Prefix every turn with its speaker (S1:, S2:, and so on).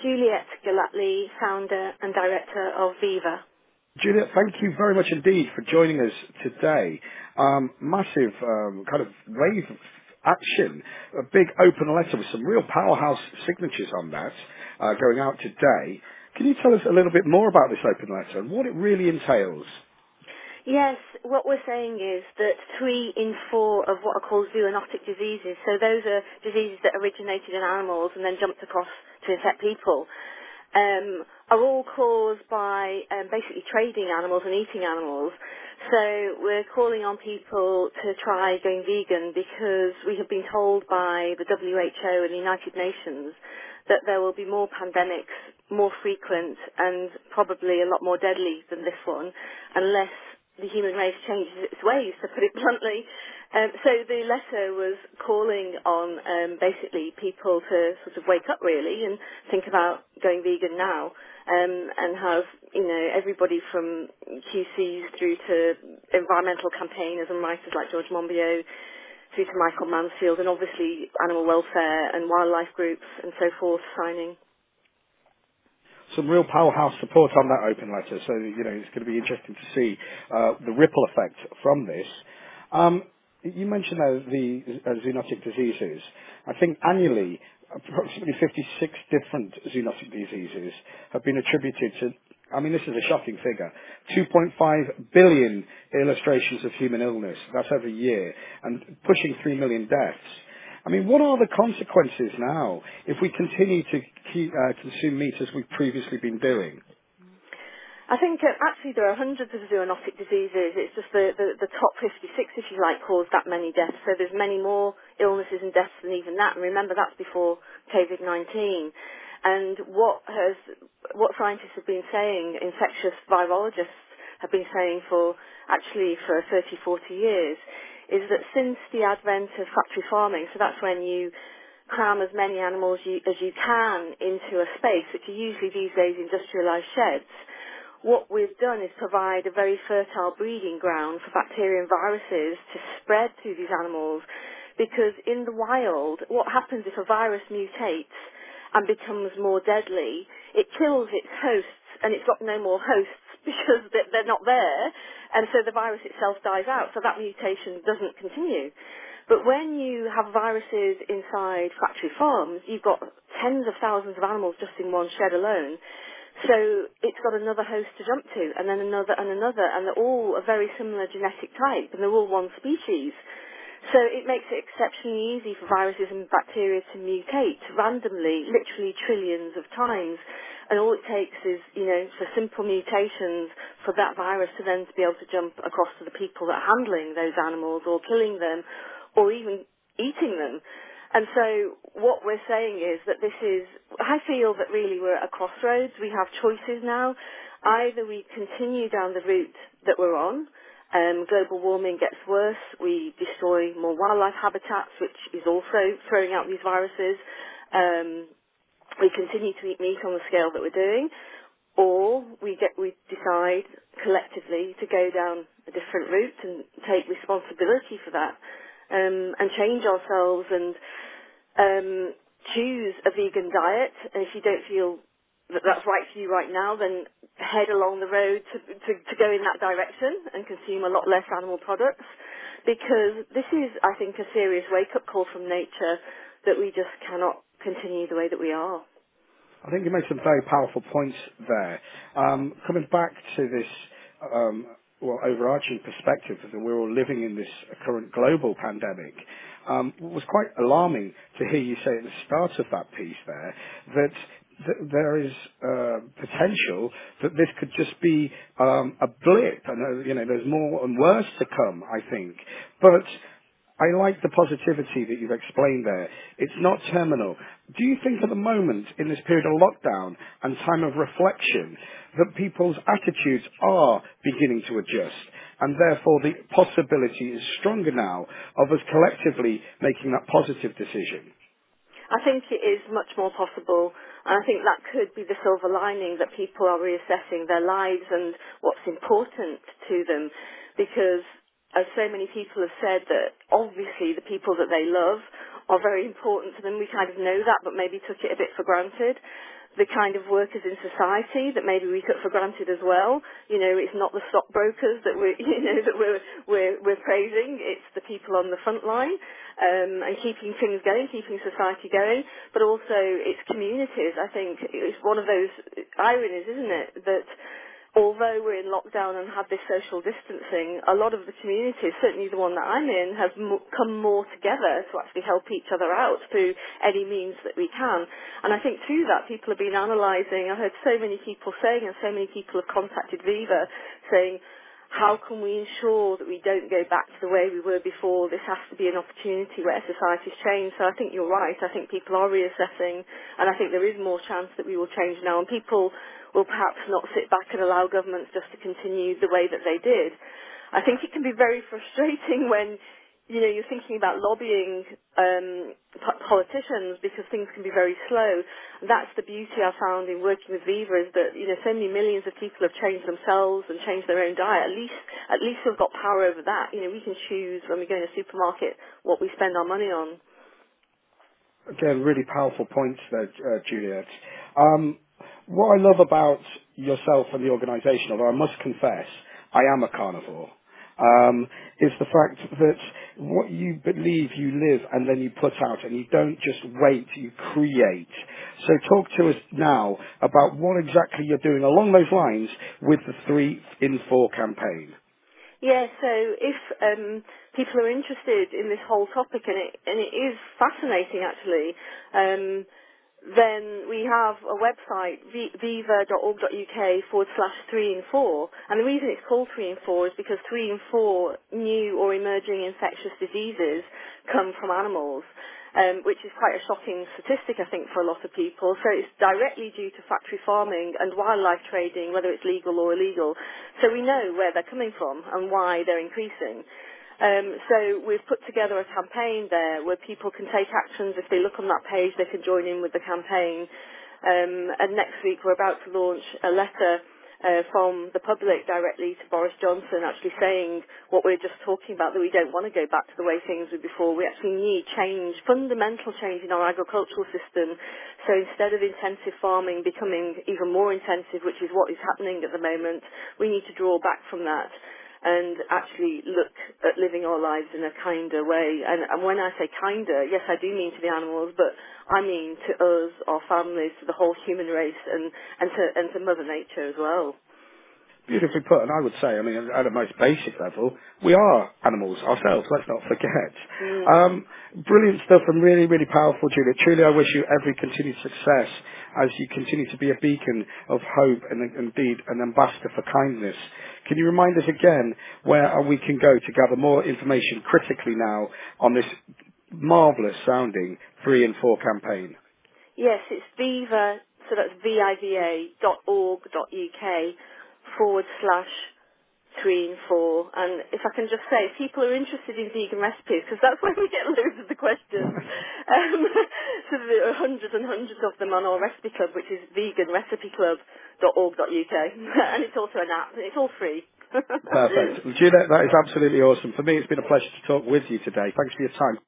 S1: Juliet Galatly, founder and director of Viva.
S2: Juliet, thank you very much indeed for joining us today. Massive kind of wave of action, a big open letter with some real powerhouse signatures on that going out today. Can you tell us a little bit more about this open letter and what it really entails?
S1: Yes, what we're saying is that 3 in 4 of what are called zoonotic diseases, so those are diseases that originated in animals and then jumped across to infect people, are all caused by basically trading animals and eating animals. So we're calling on people to try going vegan because we have been told by the WHO and the United Nations that there will be more pandemics, more frequent and probably a lot more deadly than this one unless the human race changes its ways, to put it bluntly. So the letter was calling on basically people to sort of wake up really and think about going vegan now, and have everybody from QCs through to environmental campaigners and writers like George Monbiot through to Michael Mansfield and obviously animal welfare and wildlife groups and so forth signing.
S2: Some real powerhouse support on that open letter. So, it's going to be interesting to see the ripple effect from this. You mentioned the zoonotic diseases. I think annually, approximately 56 different zoonotic diseases have been attributed to, this is a shocking figure, 2.5 billion illustrations of human illness. That's every year, and pushing 3 million deaths. What are the consequences now if we continue to consume meat as we've previously been doing?
S1: I think actually there are hundreds of zoonotic diseases. It's just the top 56, if you like, cause that many deaths. So there's many more illnesses and deaths than even that. And remember, that's before COVID-19. And what scientists have been saying, infectious virologists have been saying for 30, 40 years, is that since the advent of factory farming, so that's when you cram as many animals as you can into a space, which are usually these days industrialised sheds, what we've done is provide a very fertile breeding ground for bacteria and viruses to spread through these animals, because in the wild, what happens if a virus mutates and becomes more deadly, it kills its hosts and it's got no more hosts because they're not there, and so the virus itself dies out, so that mutation doesn't continue. But when you have viruses inside factory farms, you've got tens of thousands of animals just in one shed alone. So it's got another host to jump to, and then another and another, and they're all a very similar genetic type, and they're all one species. So it makes it exceptionally easy for viruses and bacteria to mutate randomly, literally trillions of times. And all it takes is, for simple mutations for that virus to then to be able to jump across to the people that are handling those animals or killing them or even eating them. And so what we're saying is that I feel that really we're at a crossroads. We have choices now. Either we continue down the route that we're on, global warming gets worse, we destroy more wildlife habitats, which is also throwing out these viruses, we continue to eat meat on the scale that we're doing, or we decide collectively to go down a different route and take responsibility for that, and change ourselves and choose a vegan diet. And if you don't feel that that's right for you right now, then head along the road to go in that direction and consume a lot less animal products, because this is, I think, a serious wake-up call from nature that we just cannot continue the way that we are.
S2: I think you made some very powerful points there. Coming back to this overarching perspective that we're all living in this current global pandemic, it was quite alarming to hear you say at the start of that piece there that there is potential that this could just be a blip, and there's more and worse to come, I think. But I like the positivity that you've explained there. It's not terminal. Do you think at the moment, in this period of lockdown and time of reflection, that people's attitudes are beginning to adjust, and therefore the possibility is stronger now of us collectively making that positive decision?
S1: I think it is much more possible, and I think that could be the silver lining, that people are reassessing their lives and what's important to them, because as so many people have said, that obviously the people that they love are very important to them. We kind of know that, but maybe took it a bit for granted. the kind of workers in society that maybe we took for granted as well. You know, it's not the stockbrokers that we're, you know, that we're praising. It's the people on the front line, and keeping things going, keeping society going, but also its communities. I think it's one of those ironies, isn't it, that although we're in lockdown and have this social distancing, a lot of the communities, certainly the one that I'm in, have come more together to actually help each other out through any means that we can. And I think through that, people have been analysing. I heard so many people saying, and so many people have contacted Viva saying, how can we ensure that we don't go back to the way we were before? This has to be an opportunity where society's change. So I think you're right. I think people are reassessing, and I think there is more chance that we will change now. And people will perhaps not sit back and allow governments just to continue the way that they did. I think it can be very frustrating when, you know, you're thinking about lobbying politicians because things can be very slow. That's the beauty I found in working with Viva, is that, you know, so many millions of people have changed themselves and changed their own diet. At least we've got power over that. You know, we can choose when we go in a supermarket what we spend our money on.
S2: Again, really powerful points there, Juliet. What I love about yourself and the organisation, although I must confess, I am a carnivore, is the fact that what you believe you live and then you put out, and you don't just wait, you create. So talk to us now about what exactly you're doing along those lines with the 3 in 4 campaign.
S1: Yeah, so if people are interested in this whole topic, and it is fascinating actually, then we have a website, viva.org.uk/3 in 4. And the reason it's called 3 in 4 is because 3 in 4 new or emerging infectious diseases come from animals, which is quite a shocking statistic, I think, for a lot of people. So it's directly due to factory farming and wildlife trading, whether it's legal or illegal. So we know where they're coming from and why they're increasing. So we've put together a campaign there where people can take actions. If they look on that page, they can join in with the campaign. And next week we're about to launch a letter from the public directly to Boris Johnson, actually saying what we're just talking about, that we don't want to go back to the way things were before. We actually need change, fundamental change in our agricultural system. So instead of intensive farming becoming even more intensive, which is what is happening at the moment, we need to draw back from that and actually look at living our lives in a kinder way. And when I say kinder, yes, I do mean to the animals, but I mean to us, our families, to the whole human race, and to Mother Nature as well.
S2: Beautifully put, and I would say, I mean, at a most basic level, we are animals ourselves, let's not forget.
S1: Mm.
S2: Brilliant stuff and really, really powerful, Julia. Truly, I wish you every continued success as you continue to be a beacon of hope and indeed an ambassador for kindness. Can you remind us again where we can go to gather more information critically now on this marvellous sounding 3 in 4 campaign?
S1: Yes, it's Viva, so that's viva.org.uk/3 in 4. And if I can just say, if people are interested in vegan recipes, because that's where we get loads of the questions, so there are hundreds and hundreds of them on our recipe club, which is veganrecipe.club.org.uk. And it's also an app, and it's all free.
S2: Perfect. Juliet, that is absolutely awesome. For me, it's been a pleasure to talk with you today. Thanks for your time.